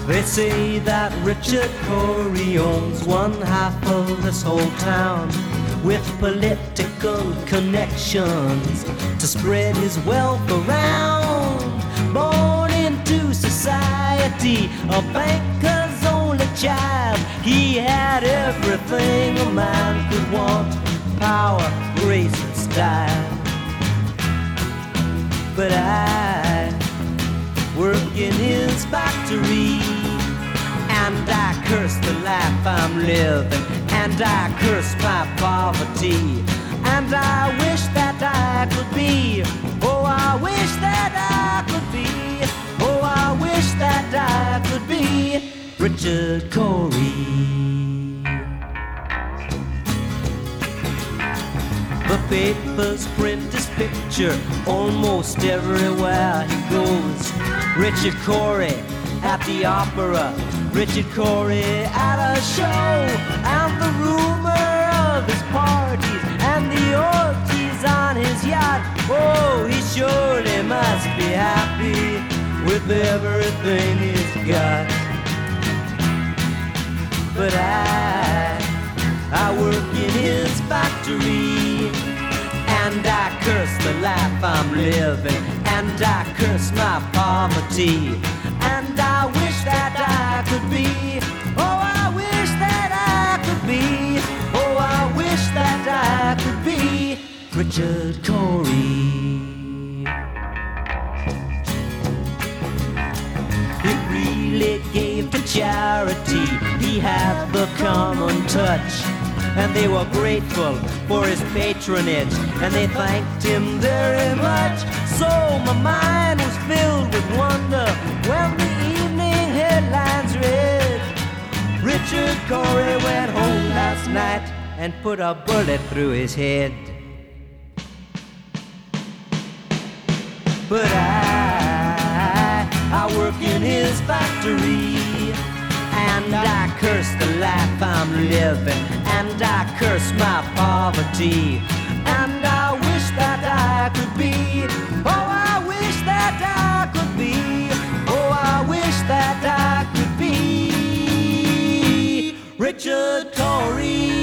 They say that Richard Corey owns one half of this whole town, with political connections to spread his wealth around. Born into society, a banker's only child, he had everything a man could want: power, grace, and style. But I work in his factory, and I curse the life I'm living, and I curse my poverty, and I wish that I could be, oh, I wish that I could be, oh, I wish that I could be Richard Corey. The papers print his picture almost everywhere he goes. Richard Corey at the opera, Richard Corey at a show, and the rumor of his parties and the orgies on his yacht. Oh, he surely must be happy with everything he's got. But I work in his factory, and I curse the life I'm living, and I curse my poverty, and I wish that I could be, oh, I wish that I could be, oh, I wish that I could be Richard Corey. He really gave to charity, he had the common touch, and they were grateful for his patronage, and they thanked him very much. So my mind was filled with wonder when the evening headlines read, Richard Corey went home last night and put a bullet through his head. But I work in his factory, and I curse the life I'm living, and I curse my poverty, and I wish that I could be, oh, I wish that I could be, oh, I wish that I could be Richard Corey.